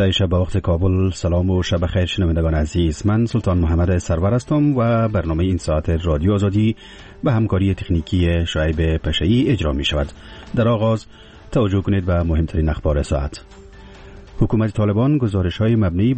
در شب وقت کابل. سلام و شب خیر شنوندگان عزیز، من سلطان محمد سرور هستم و برنامه این ساعت رادیو آزادی به همکاری تکنیکی شعیب پشه‌ای اجرا می شود. در آغاز توجه کنید به مهمترین اخبار ساعت. حکومت طالبان گزارش‌های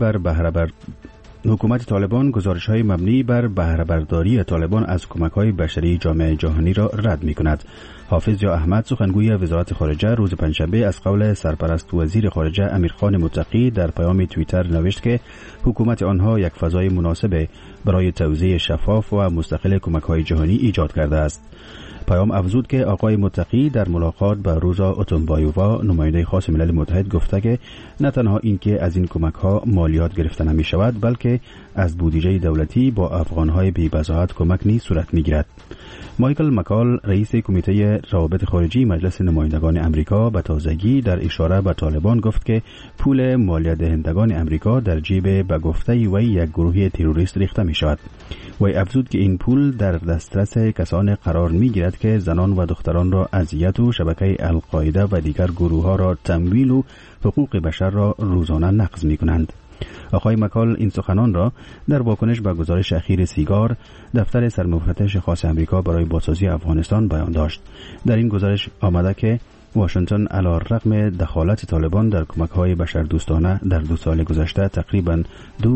مبنی بر بهره برداری طالبان از کمک‌های بشری جامعه جهانی را رد می‌کند. حافظ یا احمد سخنگوی وزارت خارجه روز پنجشنبه از قول سرپرست وزیر خارجه امیرخان متقی در پیام توییتر نوشت که حکومت آنها یک فضای مناسب برای توزیع شفاف و مستقل کمک‌های جهانی ایجاد کرده است. پیام افزود که آقای متقی در ملاقات با روزا اوتونبایووا نماینده خاص ملل متحد گفته که نه تنها اینکه از این کمک‌ها مالیات گرفته نمی شود بلکه از بودجه دولتی با افغان‌های بی‌بضاعت کمک نیز صورت می‌گیرد. مایکل مکال رئیس کمیته روابط خارجی مجلس نمایندگان امریکا به تازگی در اشاره به طالبان گفت که پول مالیات دهندگان امریکا در جیب به گفته وی یک گروه تروریست ریخته می شود. وی افزود که این پول در دسترس کسان قرار می گیرد که زنان و دختران را اذیت و شبکه القاعده و دیگر گروه ها را تمویل و حقوق بشر را روزانه نقض می کنند. آقای مکال این سخنان را در واکنش به گزارش اخیر سیگار، دفتر سرمفتش خاص امریکا برای بازسازی افغانستان بیان داشت. در این گزارش آمده که واشنگتن علیرغم دخالت طالبان در کمک‌های بشردوستانه در 2 سال گذشته تقریباً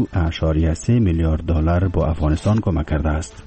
2.3 میلیارد دلار با افغانستان کمک کرده است.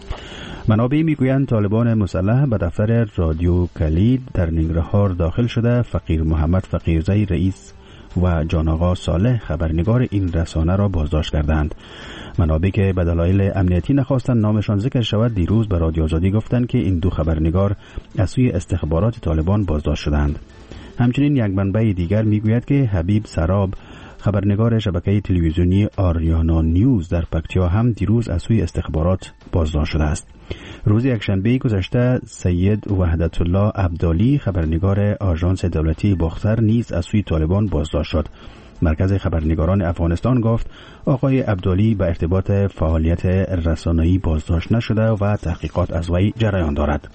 منابع میگویند طالبان مسلح به دفتر رادیو کلید در ننگرهار داخل شده فقیر محمد فقیرزی رئیس و جان آقا صالح خبرنگار این رسانه را بازداشت کردند. منابع که به دلایل امنیتی نخواستند نامشان ذکر شود دیروز به رادیو آزادی گفتند که این 2 خبرنگار از سوی استخبارات طالبان بازداشت شدند. همچنین یک منبع دیگر میگوید که حبیب سراب خبرنگار شبکه تلویزیونی آریانا نیوز در پکتیا هم دیروز از سوی استخبارات بازداشت شده است. روز یکشنبه گذشته سید وحدت الله عبدالی خبرنگار آژانس دولتی باختر نیز از سوی طالبان بازداشت شد. مرکز خبرنگاران افغانستان گفت آقای عبدالی به ارتباط فعالیت رسانه‌ای بازداشت نشده و تحقیقات از وی جریان دارد.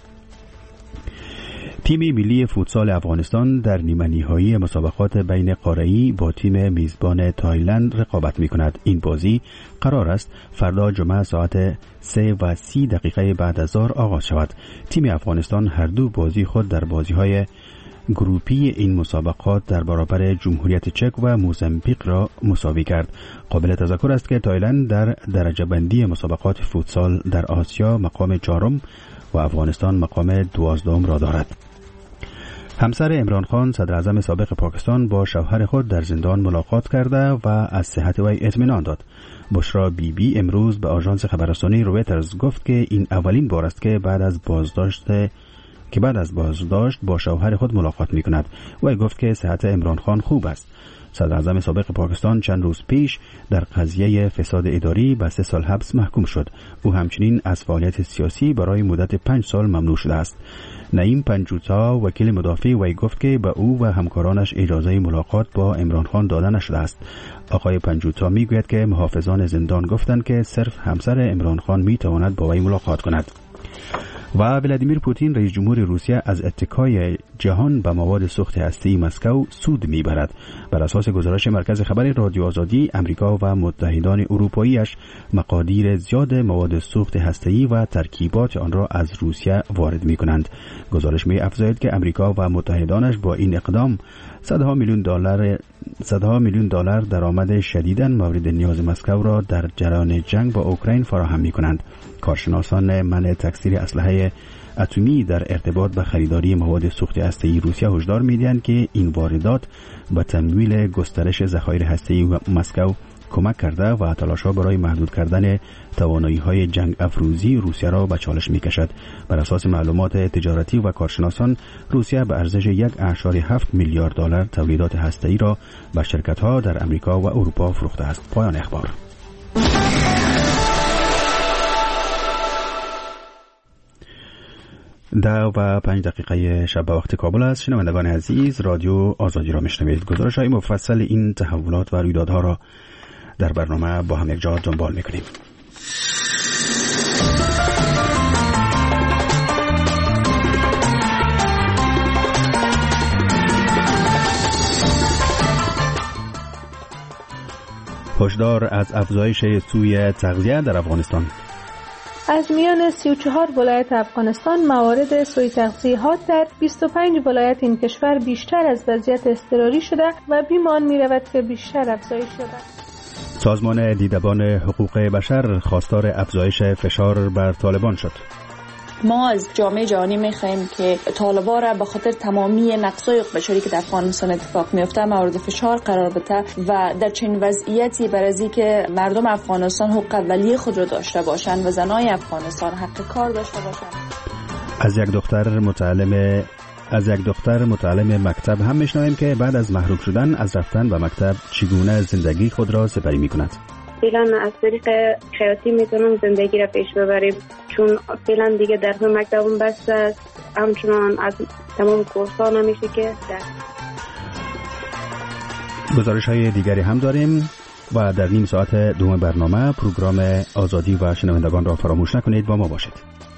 تیم ملی فوتسال افغانستان در نیمه نهایی مسابقات بین قاره‌ای با تیم میزبان تایلند رقابت می‌کند. این بازی قرار است فردا جمعه ساعت 3:30 بعد از ظهر آغاز شود. تیم افغانستان هر 2 بازی خود در بازی‌های گروپی این مسابقات در برابر جمهوریت چک و موزامبیق را مساوی کرد. قابل تذکر است که تایلند در درجه بندی مسابقات فوتسال در آسیا مقام 4 و افغانستان مقام 12 را دارد. همسر عمران خان صدر اعظم سابق پاکستان با شوهر خود در زندان ملاقات کرده و از صحت وی اطمینان داد. بشرا بیبی امروز به آژانس خبررسانی رویترز گفت که این اولین بار است که بعد از بازداشت با شوهر خود ملاقات می کند. وی گفت که صحت عمران خان خوب است. صدر اعظم سابق پاکستان چند روز پیش در قضیه فساد اداری به 3 سال حبس محکوم شد. او همچنین از فعالیت سیاسی برای مدت 5 سال ممنوع شده است. نعیم پنجوتا وکیل مدافع وی گفت که به او و همکارانش اجازه ملاقات با عمران خان داده نشده است. آقای پنجوتا میگوید که محافظان زندان گفتند که صرف همسر عمران خان میتواند با وی ملاقات کند. و ولادیمیر پوتین رئیس جمهور روسیه از اتکای جهان به مواد سوخت هسته‌ای مسکو سود میبرد. بر اساس گزارش مرکز خبر رادیو آزادی، امریکا و متحدان اروپایی‌اش مقادیر زیاد مواد سوخت هسته‌ای و ترکیبات آن را از روسیه وارد می‌کنند. گزارش می‌افزاید که امریکا و متحدانش با این اقدام صدها میلیون دلار درآمد شدیداً مورد نیاز مسکو را در جریان جنگ با اوکراین فراهم می‌کنند. کارشناسان منع تکثیر اسلحه اتمی در ارتباط به خریداری مواد سوخت هسته‌ای روسیه هشدار می‌دهند که این واردات به تمویل گسترش ذخایر هسته‌ای مسکو کمک کرده و تلاش‌ها برای محدود کردن توانایی‌های جنگ افروزی روسیه را به چالش می‌کشد. بر اساس معلومات تجارتی و کارشناسان، روسیه به ارزش 1.7 میلیارد دلار تولیدات هسته‌ای را به شرکت‌ها در امریکا و اروپا فروخته است. پایان اخبار. 10:05 شب به وقت کابل است. شنوندگان عزیز، رادیو آزادی را میشنوید. گزارش‌های مفصل این تحولات و رویدادها را در برنامه با هم یک جا دنبال میکنیم. هشدار از افزایش سوء تغذیه در افغانستان. از میان 34 ولایت افغانستان موارد سوء تغذیه ها در 25 ولایت این کشور بیشتر از وضعیت اضطراری شده و بیمان می رود که بیشتر افزایش شده. سازمان دیدبان حقوق بشر خواستار افزایش فشار بر طالبان شد. ما از جامعه جهانی می‌خواهیم که طالبان را به خاطر تمامی نقض‌های حقوق بشری که در افغانستان اتفاق میفته مورد فشار قرار بده و در چنین وضعیتی برای که مردم افغانستان حقوق اولیه خود را داشته باشند و زنای افغانستان حق کار داشته باشند. از یک دختر متعلم مکتب هم میشنویم که بعد از محروم شدن از رفتن به مکتب چگونه زندگی خود را سپری میکند. فعلا از طریق خیاطی میتونم زندگی را پیش ببریم، چون فعلا دیگه درس مکتبم بسته است، همچنان از تمام کورس‌ها نمیشه که گزارش های دیگری هم داریم و در نیم ساعت دوم برنامه پروگرام آزادی و شنوندگان را فراموش نکنید، با ما باشید.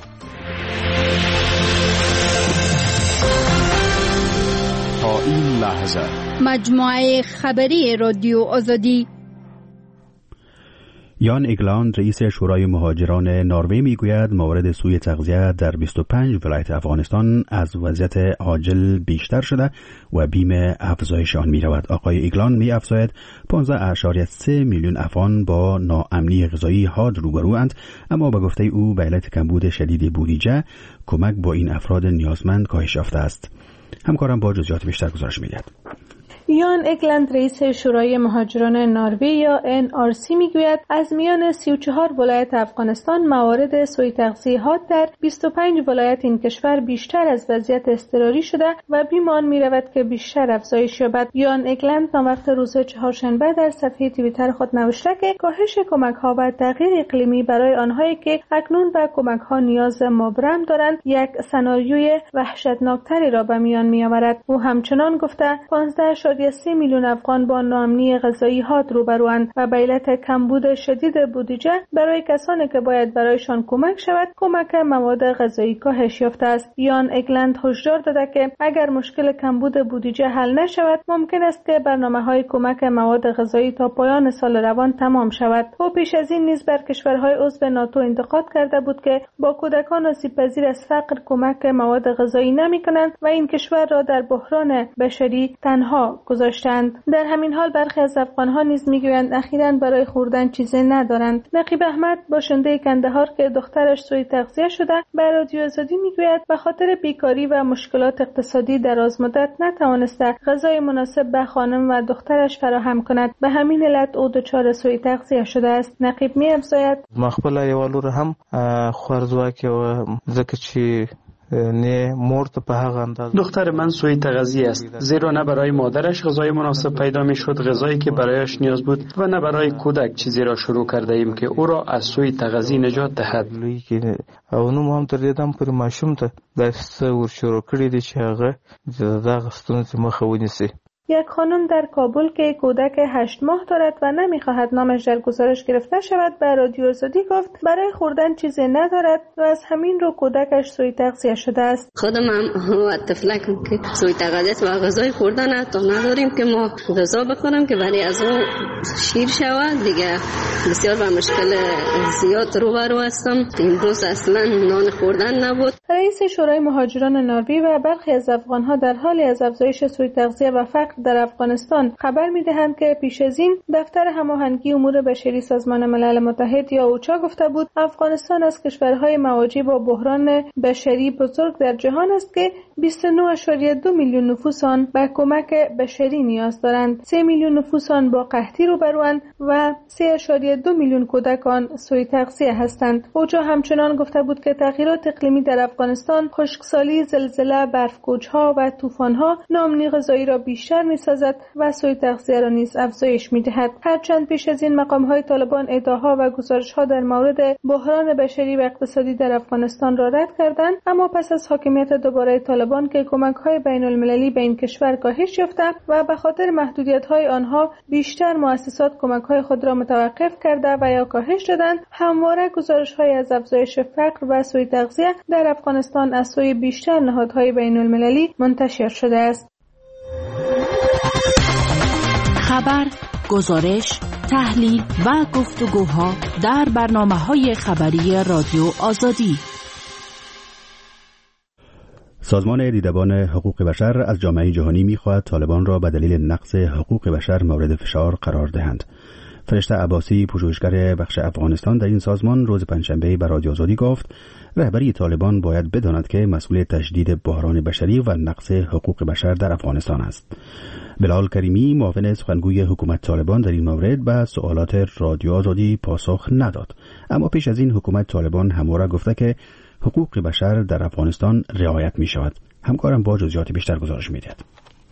تا این لحظه مجموعه خبری رادیو آزادی. یان اگلاند رئیس شورای مهاجران نروژ میگوید موارد سوء تغذیه در 25 ولایت افغانستان از وضعیت عاجل بیشتر شده و بیم افزایش آن می رود. آقای اگلاند می افزاید 15.3 میلیون افغان با ناامنی غذایی حاد روبروند، اما به گفته او به علت کمبود شدید بودجه کمک با این افراد نیازمند کاهش یافته است. همکارم با جزئیات بیشتر گزارش می‌دهد. یان اگلند رئیس شورای مهاجران نروژ یا NRC میگوید از میان 34 ولایت افغانستان موارد سوء تغذیه ها در 25 ولایت این کشور بیشتر از وضعیت اضطراری شده و بیمان می رود که بیشتر افزایش یابد. یان اگلند وقت روز چهارشنبه در صفحه توییتر خود نوشته که کاهش کمک ها و تغییر اقلیمی برای آنهایی که اکنون به کمک ها نیاز مبرم دارند یک سناریوی وحشتناکتری را به میان می آورد. او همچنان گفته 15.3 میلیون افغان با ناامنی غذایی حاد روبروند و به علت کمبود شدید بودجه برای کسانی که باید برایشان کمک شود کمک مواد غذایی کاهش یافته است. یان اگلند هشدار داده که اگر مشکل کمبود بودجه حل نشود ممکن است که برنامه‌های کمک مواد غذایی تا پایان سال روان تمام شود. او پیش از این نیز بر کشورهای عضو ناتو انتقاد کرده بود که با کودکان آسیب‌پذیر از فقر کمک مواد غذایی نمی‌کنند و این کشور را در بحران بشری تنها گذاشتند. در همین حال برخی از افغان‌ها نیز میگویند اخیراً برای خوردن چیزی ندارند. نقیب احمد باشنده کندهار که دخترش سوء تغذیه شده به رادیو آزادی میگوید به خاطر بیکاری و مشکلات اقتصادی دراز مدت نتوانسته غذای مناسب به خانم و دخترش فراهم کند، به همین علت او دچار سوء تغذیه شده است. نقیب می‌افزاید مخبل یوالور هم خوارزواکه و ځکه چې نه مرد په هغه اندازه دختر من سوء تغذیه است، زیرا نه برای مادرش غذای مناسب پیدا میشد، غذایی که برایش نیاز بود، و نه برای کودک چیزی را شروع کرده ایم که او را از سوء تغذیه نجات دهد. او نو هم تر دې دم پر ماشوم ته داسې ور شروع کړی دی چې هغه دغه ستونزې مخه ونیسي. یک خانم در کابل که کودک 8 ماه دارد و نمیخواهد نامش در گزارش گرفته شود به رادیو آزادی گفت برای خوردن چیزی ندارد و از همین رو کودکش سوء تغذیه شده است. خودم هم و طفلکم که سوء تغذیه و غذای خوردن حتی نداریم که ما غذا بخورم که ولی از اون شیر شود دیگه بسیار با مشکل زیاد روبرو هستم. امروز اصلا نان خوردن نبود. رئیس شورای مهاجران نروژ و برخی از افغان‌ها در حال از افزایش سوء تغذیه و فقر در افغانستان خبر می‌دهند که پیش از این دفتر هماهنگی امور بشری سازمان ملل متحد یا اوچا گفته بود افغانستان از کشورهای مواجه با بحران بشری بزرگ در جهان است که 29.2 میلیون نفوس آن به کمک بشری نیاز دارند. 3 میلیون نفوس آن با قحطی روبروند و 3.2 میلیون کودک آن سوء تغذیه هستند. اوچا همچنان گفته بود که تغییرات اقلیمی در افغانستان، خشکسالی، زلزله، برف‌کوچ‌ها و طوفان‌ها ناامنی غذایی را بیشتر می‌سازد و سوء تغذیه را نیز افزایش می‌دهد. هرچند پیش از این مقام‌های طالبان ادعاها و گزارش‌ها در مورد بحران بشری و اقتصادی در افغانستان را رد کردند، اما پس از حاکمیت دوباره طالبان که کمک‌های بین‌المللی به این کشور کاهش یافته و به خاطر محدودیت‌های آنها بیشتر مؤسسات کمک‌های خود را متوقف کرده و یا کاهش دادند، همواره گزارش‌های از افزایش فقر و سوء تغذیه در افغانستان از سوی بیشتر نهادهای بین‌المللی منتشر شده است. خبر، گزارش، تحلیل و گفتگوها در برنامه‌های خبری رادیو آزادی. سازمان دیدبان حقوق بشر از جامعه جهانی می‌خواهد طالبان را به دلیل نقض حقوق بشر مورد فشار قرار دهند. فرشته عباسی، پژوهشگر بخش افغانستان در این سازمان، روز پنجشنبه به رادیو آزادی گفت رهبری طالبان باید بداند که مسئول تشدید بحران بشری و نقض حقوق بشر در افغانستان است. بلال کریمی، معاون سخنگوی حکومت طالبان، در این مورد به سوالات رادیو آزادی پاسخ نداد. اما پیش از این حکومت طالبان همواره گفته که حقوق بشر در افغانستان رعایت می شود. همکارم با جزئیات بیشتر گزارش می دهد.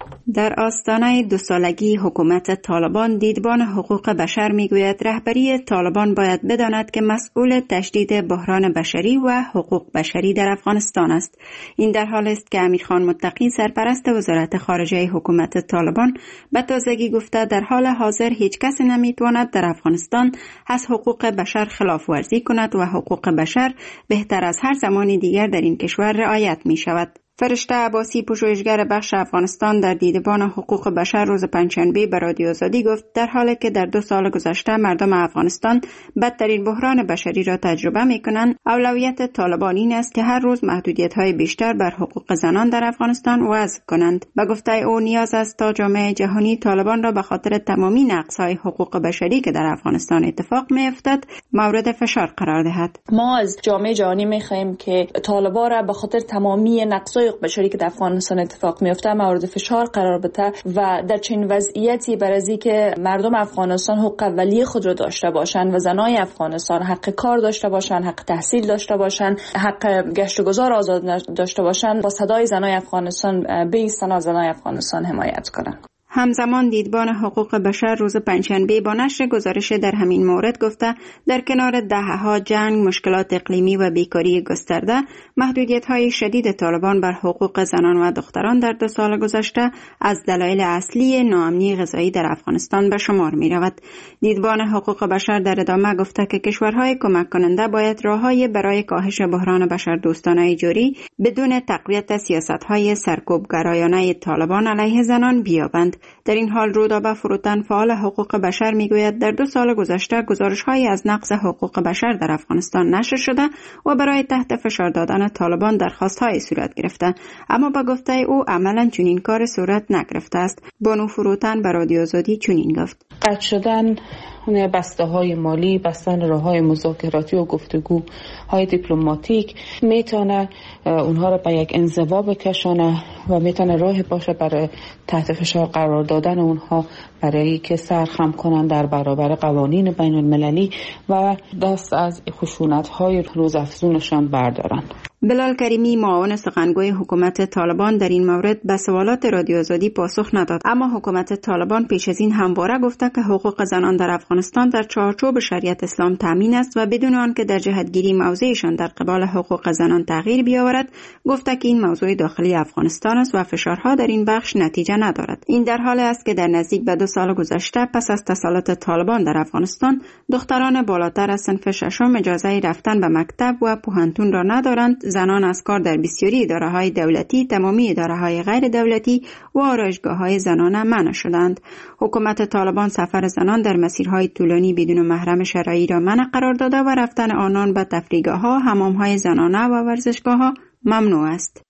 در آستانه 2 سالگی حکومت طالبان، دیدبان حقوق بشر میگوید رهبری طالبان باید بداند که مسئول تشدید بحران بشری و حقوق بشری در افغانستان است. این در حال است که امیرخان متقی، سرپرست وزارت خارجه حکومت طالبان، به تازگی گفته در حال حاضر هیچ کس نمیتواند در افغانستان از حقوق بشر خلاف ورزی کند و حقوق بشر بهتر از هر زمان دیگر در این کشور رعایت می شود. فرشته عباسی، پژوهشگر بخش افغانستان، در دیدبان حقوق بشر روز پنجشنبه به رادیو آزادی گفت در حالی که در 2 سال گذشته مردم افغانستان بدترین بحران بشری را تجربه می‌کنند، اولویت طالبان این است که هر روز محدودیت‌های بیشتر بر حقوق زنان در افغانستان وضع کنند. به گفته او نیاز است تا جامعه جهانی طالبان را به خاطر تمامی نقض‌های حقوق بشری که در افغانستان اتفاق می‌افتد مورد فشار قرار دهد. ما از جامعه جهانی می‌خواهیم که طالبان را به خاطر تمامی نقض‌های بشری که در افغانستان اتفاق میفته مورد فشار قرار بده و در چنین وضعیتی بر از اینکه مردم افغانستان حقوق اولیه خود را داشته باشند و زنای افغانستان حق کار داشته باشند، حق تحصیل داشته باشند، حق گشت و گذار آزاد داشته باشند، با صدای زنای افغانستان بایستند و زنای افغانستان حمایت کنند. همزمان دیدبان حقوق بشر روز پنجشنبه با نشر گزارش در همین مورد گفته در کنار دهه‌ها جنگ، مشکلات اقلیمی و بیکاری گسترده، محدودیت‌های شدید طالبان بر حقوق زنان و دختران در 2 سال گذشته از دلایل اصلی ناامنی غذایی در افغانستان به شمار می‌رود. دیدبان حقوق بشر در ادامه گفته که کشورهای کمک کننده باید راه‌های برای کاهش بحران بشردوستانه جاری بدون تقویت سیاست‌های سرکوبگرایانه طالبان علیه زنان بیابند. در این حال رودابه فروتن، فعال حقوق بشر، میگوید در 2 سال گذشته گزارش‌هایی از نقض حقوق بشر در افغانستان نشر شده و برای تحت فشار دادن طالبان درخواست‌های صورت گرفته، اما با گفته او عملاً چنین کار صورت نگرفته است. بانو فروتن به رادیو آزادی چنین گفت: قطع شدن بسته‌های مالی، بستن راه‌های مذاکراتی و گفتگوهای دیپلماتیک میتونه اونها را به یک انزوا بکشانه و میتونه راه باشه برای تحت فشار قرار دادن اونها، برای که سرخم کنن در برابر قوانین بین المللی و دست از خشونت‌های روزافزونشان بردارن. بلال کریمی، معاون سخنگوی حکومت طالبان، در این مورد به سوالات رادیو آزادی پاسخ نداد، اما حکومت طالبان پیش از این همواره گفته که حقوق زنان در افغانستان در چارچوب شریعت اسلام تامین است و بدون آنکه در جهتگیری موضعشان در قبال حقوق زنان تغییر بیاورد، گفته که این موضوع داخلی افغانستان است و فشارها در این بخش نتیجه ندارد. این در حالی است که در نزدیک به 2 سال گذشته پس از تسلط طالبان در افغانستان، دختران بالاتر از صنف 6 اجازه رفتن به مکتب و پوهنتون را ندارند. زنان از کار در بسیاری اداره‌های دولتی، تمامی اداره‌های غیر دولتی و آرایشگاه‌های زنانه منع شدند. حکومت طالبان سفر زنان در مسیرهای طولانی بدون محرم شرعی را منع قرار داده و رفتن آنان به تفریحگاه‌ها، حمام‌های زنانه و ورزشگاه‌ها ممنوع است.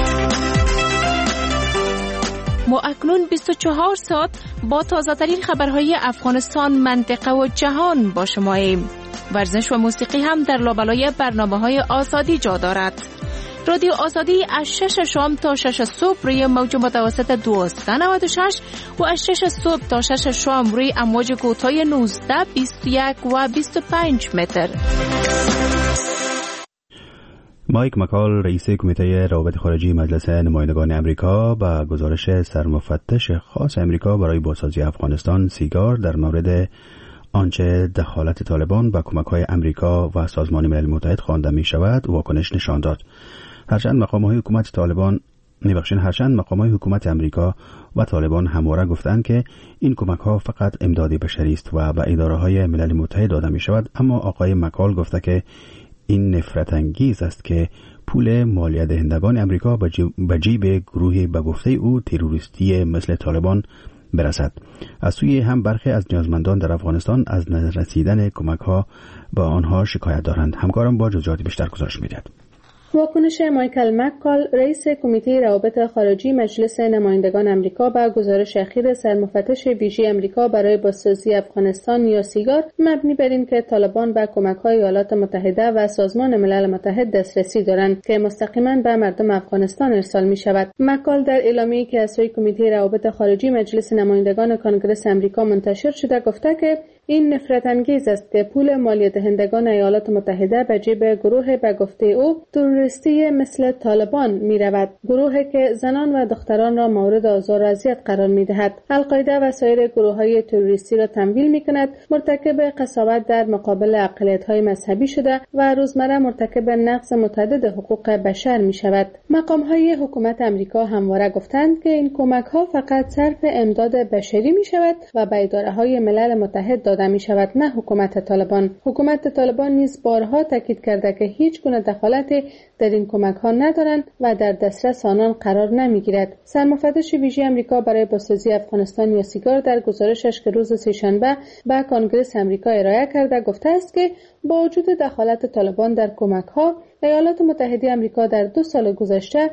ما اکنون 24 ساعت با تازه‌ترین خبرهای افغانستان، منطقه و جهان با شماییم. ورزش و موسیقی هم در لابلای برنامه‌های آزادی جا دارد. رادیو آزادی از 6 شام تا 6 صبح روی موج متوسط 1296 و از 6 صبح تا 6 شام روی امواج کوتاه 19، 21 و 25 متر. مایک مکال، رئیس کمیته روابط خارجی مجلس نمایندگان امریکا، با گزارش سرمفتش خاص امریکا برای بازسازی افغانستان سیگار در مورد آنچه دخالت طالبان و کمک‌های امریکا و سازمان ملل متحد خوانده می‌شود واکنش نشان داد. هرچند مقام‌های حکومت امریکا و طالبان همواره گفتند که این کمک‌ها فقط امداد بشری است و به اداره‌های ملل متحد داده می‌شود، اما آقای مکال گفته که این نفرت انگیز است که پول مالیه دهندگان امریکا به جیب گروهی به گفته او تروریستی مثل طالبان برسد. از سوی هم برخی از نیازمندان در افغانستان از نرسیدن کمک‌ها با آنها شکایت دارند. همکارم با جزئیات بیشتر گزارش می‌دهد. واکنش مایکل مککال رئیس کمیته روابط خارجی مجلس نمایندگان آمریکا به گزارش اخیر سرمفتش ویژه آمریکا برای بازسازی افغانستان یا سیگار مبنی بر اینکه طالبان به کمک‌های ایالات متحده و سازمان ملل متحد دسترسی دارند که مستقیما به مردم افغانستان ارسال می‌شود. مککال در اعلامیه‌ای که از سوی کمیته روابط خارجی مجلس نمایندگان کنگره آمریکا منتشر شده گفته که این نفرت انگیز است که پول مالی دهندگان ایالات متحده به جیب گروه به گفته او تروریستی مثل طالبان می رود، گروهی که زنان و دختران را مورد آزار و اذیت قرار می دهد. القاعده و سایر گروه‌های تروریستی را تمویل می کند، مرتکب قساوت در مقابل اقلیت‌های مذهبی شده و روزمره مرتکب نقض متعدد حقوق بشر می شود. مقام‌های حکومت آمریکا همواره گفتند که این کمک‌ها فقط صرف امداد بشری می شود و به اداره‌های ملل متحد داده می شود، نه حکومت طالبان. حکومت طالبان نیز بارها تاکید کرده که هیچ گونه دخالتی در این کمک‌ها ندارند و در دسترس آنان قرار نمی‌گیرد. سرمفتش ویژه آمریکا برای بازسازی افغانستان یا سیگار در گزارشش که روز سه‌شنبه به کنگره آمریکا ارائه کرده گفته است که با وجود دخالت طالبان در کمک‌ها، ایالات متحده آمریکا در 2 سال گذشته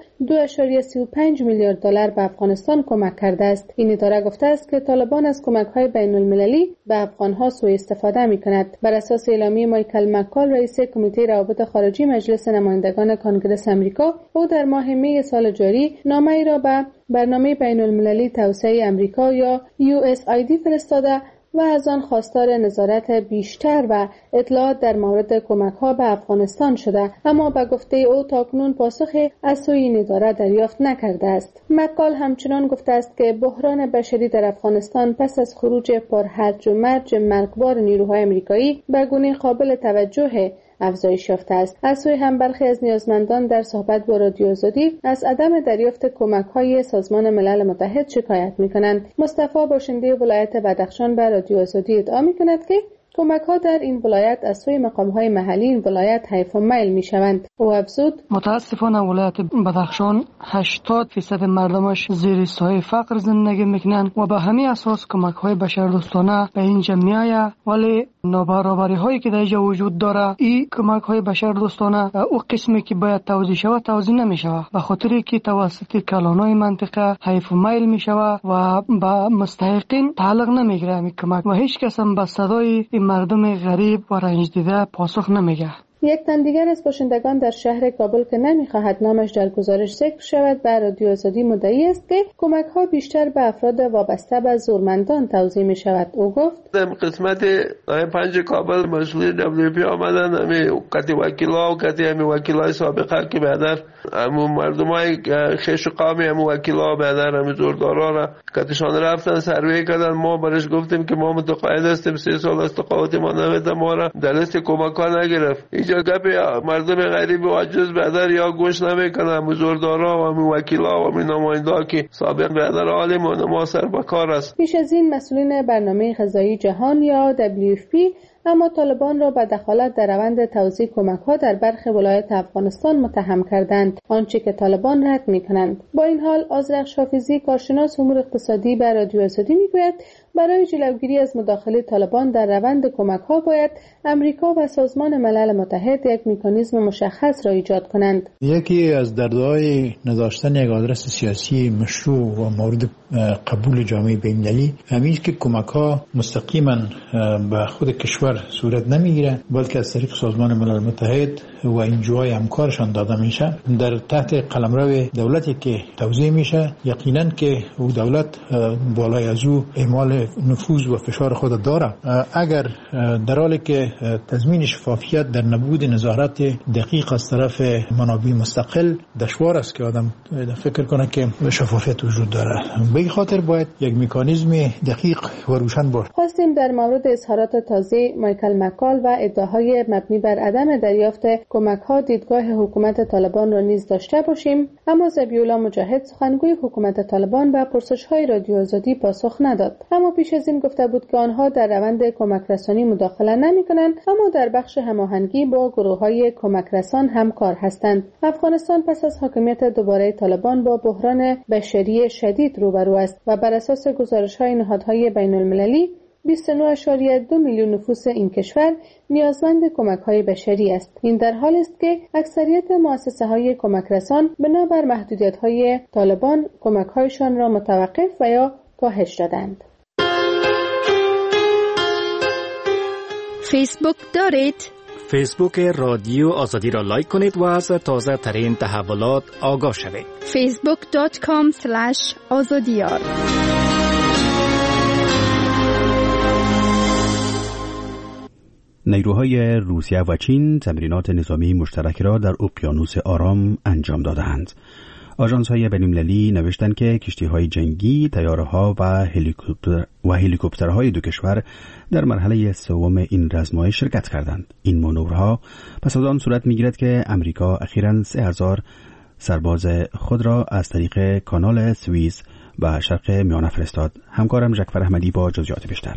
2.35 میلیارد دلار به افغانستان کمک کرده است. این اداره گفته است که طالبان از کمک‌های بین‌المللی به افغان‌ها سوء استفاده می‌کند. بر اساس اعلامیه مایکل مککال رئیس کمیته روابط خارجی مجلس نمایندگان کنگره آمریکا، او در ماه می سال جاری نامه‌ای را به برنامه بین‌المللی توسعه آمریکا یا USAID فرستاده و از آن خواستار نظارت بیشتر و اطلاعات در مورد کمک‌ها به افغانستان شده، اما به گفته او تاکنون پاسخی از سوی این اداره دریافت نکرده است. مککال همچنان گفته است که بحران بشری در افغانستان پس از خروج پرهرج و مرج مرگبار نیروهای آمریکایی به گونه قابل توجه افزایش یافته است. از سوی هم برخی از نیازمندان در صحبت با رادیو آزادی از عدم دریافت کمک‌های سازمان ملل متحد شکایت می‌کنند. مصطفی باشنده ولایت بدخشان به رادیو آزادی ادعا می‌کند که کمک‌ها در این ولایت از سوی مقام‌های محلی این ولایت حیف و میل می‌شوند. او افزود: متاسفانه ولایت بدخشان 80% مردمش زیر سایه فقر زندگی می‌کنند و به همین اساس کمک‌های بشردوستانه به اینجا میآید، ولی نابرابری‌هایی که در اینجا وجود داره، این کمک‌های بشردوستانه او قسمی که باید توزیع شود توزیع نمی‌شود، به خاطری که توسط کلان‌های منطقه حیف و میل می‌شود و به مستحقین تعلق نمی‌گیره این کمک و هیچ کس هم به صدای مردم غریب و رنج دیده پاسخ نمیگه. یک تن دیگر از باشندگان در شهر کابل که نمیخواهد نامش در گزارش ذکر شود به رادیو آزادی مدعی است که کمک‌ها بیشتر به افراد وابسته به زورمندان توزیع می شود. او گفت: در قسمت 5 کابل مسئولین WP آمدن، همین قطعی وکیلا و قطعی همین وکیلای سابقه که بعدر همون مردمای خیش و قامی همون وکیلا بعدر همین زوردارا را قطعشان رفتن سروی کردن. ما برش گفتیم که ما متقاعد هستیم 3 سال است تقاعد ما نویده، ما را در لیست کمک‌ها نگرفت. گپ مردم غریب و عاجز بدر یا گوش نمیکنه، مزوردارا و وکیلا و نماینده که سابق بدر عالم و ما سر به کار است. پیش از این مسئولین برنامه غذایی جهان یا WFP اما طالبان را به دخالت در روند توزیع کمک‌ها در برخی ولایات افغانستان متهم کردند، آنچه که طالبان رد می‌کنند. با این حال آذرخ شافیزی کارشناس امور اقتصادی بر رادیو آزادی می‌گوید برای جلوگیری از مداخله طالبان در روند کمک‌ها باید امریکا و سازمان ملل متحد یک مکانیزم مشخص را ایجاد کنند. یکی از دردهای نداشتن یک آدرس سیاسی مشروع و مورد قبول جامعه بین‌المللی همین که کمک‌ها مستقیما به خود کشور صورت نمیگیره، بلکه از طریق سازمان ملل متحد و انجوهای همکارشان داده میشه در تحت قلمرو دولتی که توزیع میشه. یقینا که او دولت بالای از او اعمال نفوذ و فشار خود داره. اگر در حالی که تضمین شفافیت در نبود نظارت دقیق از طرف منابع مستقل دشوار است که آدم فکر کنه که شفافیت وجود داره، به این خاطر باید یک مکانیزم دقیق و روشن باشه. خواستیم در مورد اظهارات تازه مایکل مکال و ادعاهای مبنی بر عدم دریافت کمک‌ها دیدگاه حکومت طالبان را نیز داشته باشیم، اما ذبیح‌الله مجاهد سخنگوی حکومت طالبان به پرسش‌های رادیو آزادی پاسخ نداد. اما پیش از این گفته بود که آنها در روند کمک رسانی مداخله نمی‌کنند، اما در بخش هماهنگی با گروه‌های کمک رسان همکار هستند. افغانستان پس از حاکمیت دوباره طالبان با بحران بشری شدید روبرو است و بر اساس گزارش‌های نهادهای بین‌المللی 29.2 میلیون نفوس این کشور نیازمند کمک‌های بشری است. این در حالی است که اکثریت مؤسسه‌های کمک رسان بنابر محدودیت‌های طالبان کمک‌هایشان را متوقف و یا کاهش دادند. فیسبوک دارید؟ فیسبوک رادیو آزادی را لایک کنید و از تازه ترین تحولات آگاه شوید. facebook.com/azadiyar. نیروهای روسیه و چین تمرینات نظامی مشترک را در اقیانوس آرام انجام دادند. آژانس‌های بین‌المللی نوشتند که کشتی‌های جنگی، طیاره‌ها و هلیکوپترهای دو کشور در مرحله سوم این آزمایش شرکت کردند. این مانورها پس از آن صورت می‌گیرد که امریکا اخیراً 3000 سرباز خود را از طریق کانال سوئیس به شرق میانه فرستاد. همکارم جعفر احمدی با جزئیات بیشتر.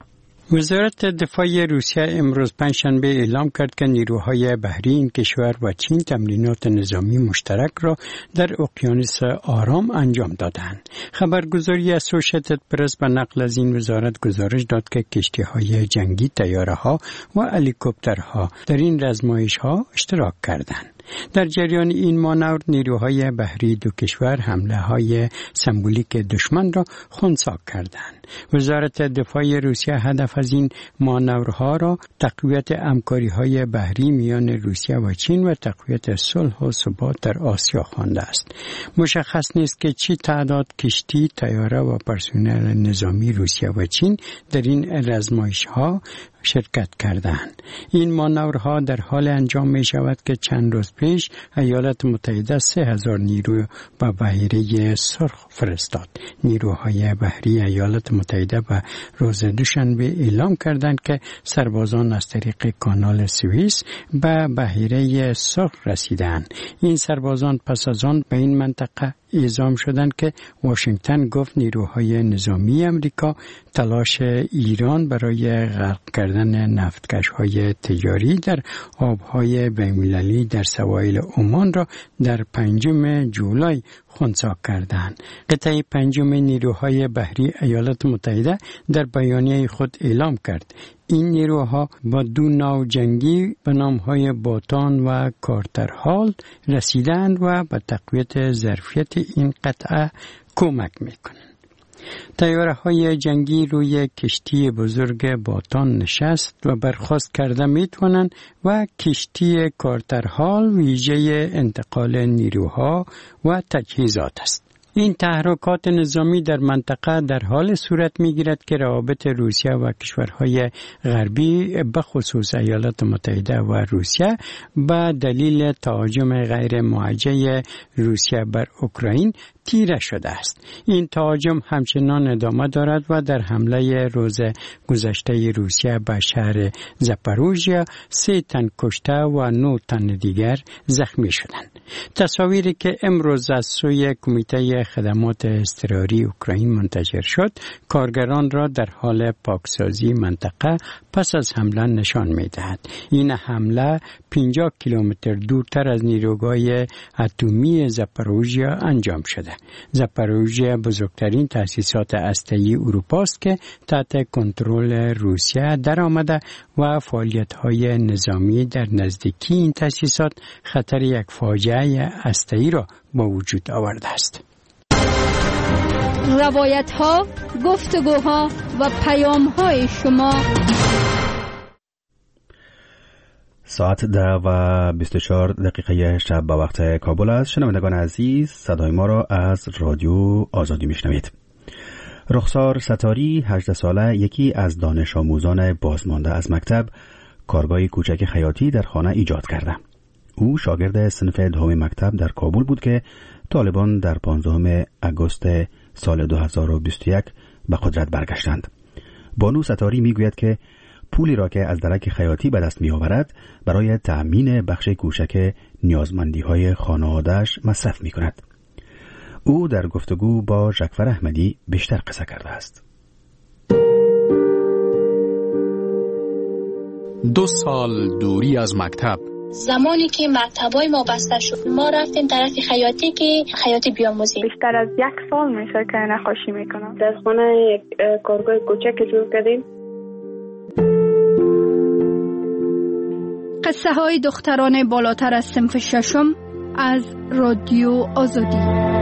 وزارت دفاع روسیه امروز پنجشنبه اعلام کرد که نیروهای بحری این کشور و چین تمرینات نظامی مشترک را در اقیانوس آرام انجام دادند. خبرگزاری اسوشیتد پرس به نقل از این وزارت گزارش داد که کشتی‌های جنگی، طیاره‌ها و هلیکوپترها در این آزمایش‌ها اشتراک کردند. در جریان این مانور نیروهای بحری دو کشور حمله‌های سمبولیک دشمن را خنثی کردند. وزارت دفاع روسیه هدف از این مانورها را تقویت همکاری‌های بحری میان روسیه و چین و تقویت صلح و ثبات در آسیا خوانده است. مشخص نیست که چه تعداد کشتی، طیاره و پرسنل نظامی روسیه و چین در این آزمایش‌ها شرکت کردند. این مانورها در حال انجام می شود که چند روز پیش ایالات متحده 3000 نیرو به بحیره سرخ فرستاد. نیروهای بحری ایالات متحده به روز دوشنبه اعلام کردند که سربازان از طریق کانال سوئیس به بحیره سرخ رسیدند. این سربازان پس از آن به این منطقه اعزام شدند که واشنگتن گفت نیروهای نظامی امریکا تلاش ایران برای غرق کردن نفتکش‌های تجاری در آبهای بین‌المللی در سواحل عمان را در 5 جولای خنثی کردند. قطعه 5 نیروهای بحری ایالات متحده در بیانیه خود اعلام کرد این نیروها با 2 ناو جنگی به نامهای باتان و کارترهال رسیدند و به تقویت ظرفیت این قطعه کمک میکنند. طیاره‌های جنگی روی کشتی بزرگ باتان نشست و برخاست کرده میتوانند و کشتی کارترهال ویژه انتقال نیروها و تجهیزات است. این تحرکات نظامی در منطقه در حال صورت می‌گیرد که روابط روسیه و کشورهای غربی به خصوص ایالات متحده و روسیه به دلیل تهاجم غیر موجه روسیه بر اوکراین تیره شده است. این تهاجم همچنان ادامه دارد و در حمله روز گذشته روسیه به شهر زاپاروژیا 3 تن کشته و 9 تن دیگر زخمی شدند. تصاویری که امروز از سوی کمیته خدمات اضطراری اوکراین منتشر شد، کارگران را در حال پاکسازی منطقه پس از حمله نشان می‌دهد. این حمله 50 کیلومتر دورتر از نیروگاه اتمی زاپاروژیا انجام شده. زاپاروژیا بزرگترین تأسیسات هسته‌ای اروپا است که تحت کنترل روسیه درآمده و فعالیت‌های نظامی در نزدیکی این تأسیسات خطر یک فاجعه هسته‌ای را با وجود آورده است. روایت‌ها، گفتگوها و پیام‌های شما. ساعت 10:24 شب به وقت کابل است. شنوندگان عزیز، صدای ما را از رادیو آزادی میشنوید. رخسار ستاری 18 ساله، یکی از دانش آموزان بازمانده از مکتب، کارگاه کوچک خیاطی در خانه ایجاد کرده. او شاگرد صنف 2 مکتب در کابل بود که طالبان در 15 آگوست سال 2021 به قدرت برگشتند. بانو ستاری میگوید که پولی را که از درک خیاطی به دست می آورد برای تأمین بخش کوچک نیازمندی های خانواده‌اش مصرف می کند. او در گفتگو با ژکفر احمدی بیشتر قصه کرده است. 2 سال دوری از مکتب. زمانی که مکتبای ما بسته شد ما رفتیم طرف خیاطی که خیاطی بیاموزیم. بیشتر از 1 سال میشه که نقاشی میکنم. در خانه یک کارگاه کوچک جور کردیم. قصه های دختران بالاتر از صنف 6 از رادیو آزادی.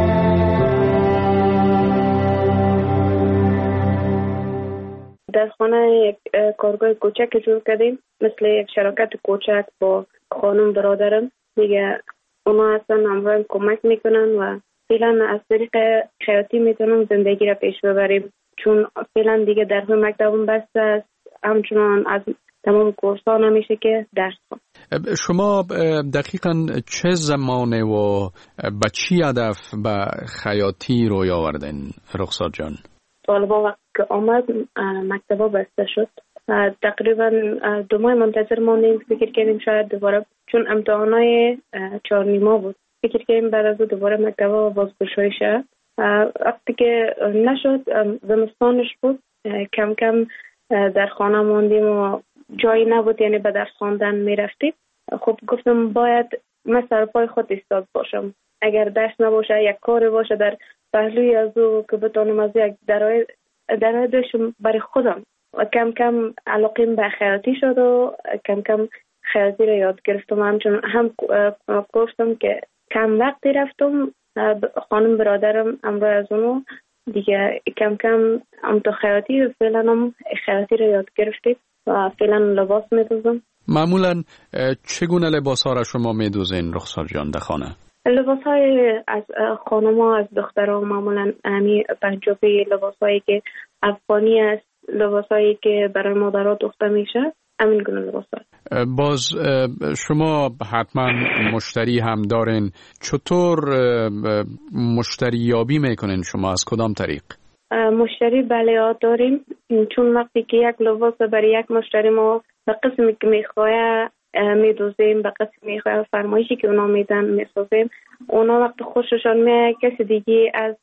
در خانه یک کارگاه کوچک جور کردیم، مثل یک شراکت کوچک با خانم برادرم. دیگه اونا اصلا همراهم کمک میکنن و فعلا از طریق خیاطی میتونم زندگی را پیش ببریم، چون فعلا دیگه درس مکتبم بسته است. همچنان از تمام کورس‌ها نمیشه که درس خوام. شما دقیقاً چه زمانه و با چی هدف به خیاطی روی آوردین رخسار جان؟ طالبا وقت که آمد مکتبا بسته شد، تقریبا 2 ماه منتظر ماندیم. فکر کردیم شاید دوباره، چون امتحانای 4 نیمه بود، فکر کردیم بعد از دوباره مکتبا بازگشایی شد. وقتی که نشد، زمستانش بود، کم کم در خانه ماندیم و جایی نبود، یعنی به درس خواندن میرفتیم. خب گفتم باید من سر پای خود ایستاد باشم. اگر درس نباشه، یک کاری باشه در پهلوی از او که بتونم از یک درآمد داشتم برای خودم. و کم کم علاقیم به خیاطی شد و کم کم خیاطی را یاد گرفتم. همچون هم گفتم که کم وقتی رفتم، خانم برادرم امروز از اونو دیگه کم کم هم تو خیاطی و فعلا هم خیاطی را یاد گرفتیم و فعلا لباس میدوزم. معمولا چگونه لباس ها را شما میدوزین رخسار جان در خانه؟ لباس های از خانم ها، از دختر ها معمولا همی پنجابی، لباس هایی که افغانی است، لباس هایی که برای مادرها دوخته میشه، همین گونه لباس ها. باز شما حتما مشتری هم دارین. چطور مشتری یابی میکنین شما؟ از کدام طریق؟ مشتری بله داریم، چون وقتی که یک لباس برای یک مشتری ما به قسمی که میخواه میدوزیم، به قسمی میخواه فرمایشی که اونا میدن میسازیم. اونا وقت خوششان میاد، کسی دیگه از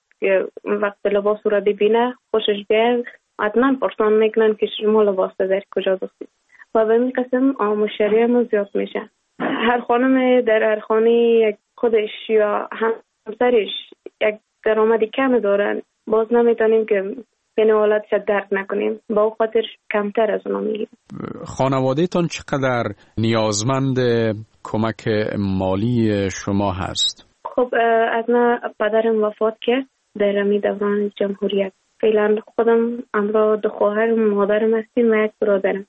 وقت لباس رو ببینه خوشش بیاد، حتما پرسان میکنن که شما لباس در کجا دوستید و به این قسم مشتری هم زیاد میشه. هر خانم در هر خانه خودش یا همسرش یک درآمد کم دارن، باز نمیتونیم که این حالتش درک نکنیم، با او خاطر کمتر از اونا میگیم. خانواده تان چقدر نیازمند کمک مالی شما هست؟ خب از من پدرم وفات کرد در امی دوران جمهوریت. فعلا خودم امروز 2 خواهرم، مادرم هستیم و 1 برادرم.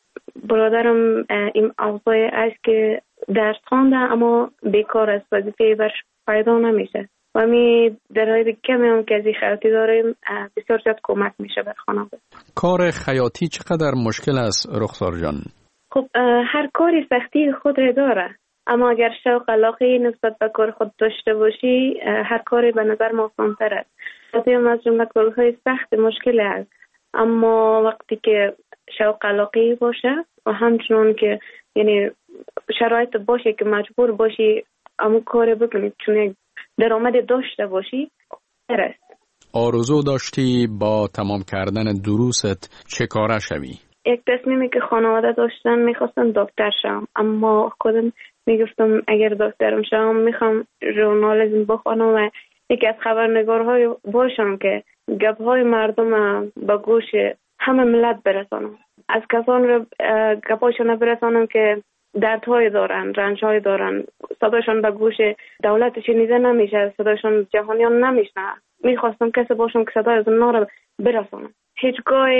برادرم این اوضاع است که درس خوانده اما بیکار است، وظیفه برش پیدا نمیشه و می درآمد کمی هم که از خیاطی داریم بسیار زیاد کمک میشه بر خانواده. کار خیاطی چقدر مشکل است رخسار جان؟ خب هر کاری سختی خود داره، اما اگر شوق علاقه نسبت به کار خود داشته باشی، هر کاری به نظر ما آسان‌تر است. خیاطی هم از جمله کارهای سخت مشکل است، اما وقتی که شوق علاقه باشه و همچنان که یعنی شرایط باشه که مجبور باشی اما کار بکنی، چون درآمد داشته باشی است. آرزو داشتی با تمام کردن دروست چه کاره شوی؟ یک تصمیمی که خانواده داشتن، میخواستم دکتر شم، اما خودم میگفتم اگر دکترم شم میخوام ژورنالیسم بخونم و یکی از خبرنگارهای باشم که گپهای مردم به گوش همه ملت برسانم. از کسان رو گپاشون برسانم که دردهای دارن، رنجهای دارن، صداشون به گوش دولت شنیده نمیشه، صداشون جهانیان نمیشنه. میخواستم کسی باشم که صدای از اونا رو برسانم. هیچگاه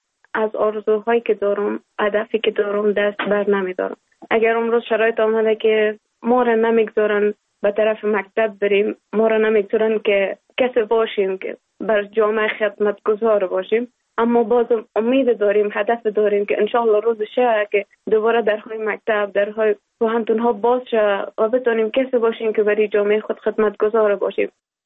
از آرزوهایی که دارم، هدفی که دارم دست بر نمیدارم. اگر امروز شرایط آمده که ما را نمیگذارن به طرف مکتب بریم، ما را نمیگذارن که کسی باشیم که بر جامعه خدمتگزار باشیم، اما باز امید داریم، هدف داریم که انشاءالله روز شه که دوباره درهای مکتب، درهای پوهنتون ها باز شه و بتونیم کسی باشیم که برای جامعه خود خدمتگزار باشیم.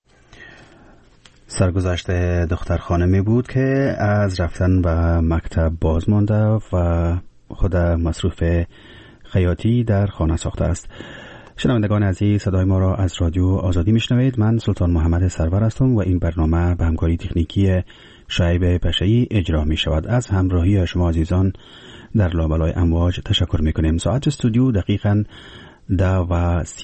سرگذشت دختر خانمی بود که از رفتن به مکتب باز مانده و خود مصروف خیاطی در خانه ساخته است. شنوندگان عزیز، صدای ما را از رادیو آزادی میشنوید. من سلطان محمد سرور هستم و این برنامه به همکاری تکنیکی شعیب پشه‌ای اجرا می شود. از همراهی شما عزیزان در لابلای امواج تشکر می کنیم. ساعت استودیو دقیقاً 10:30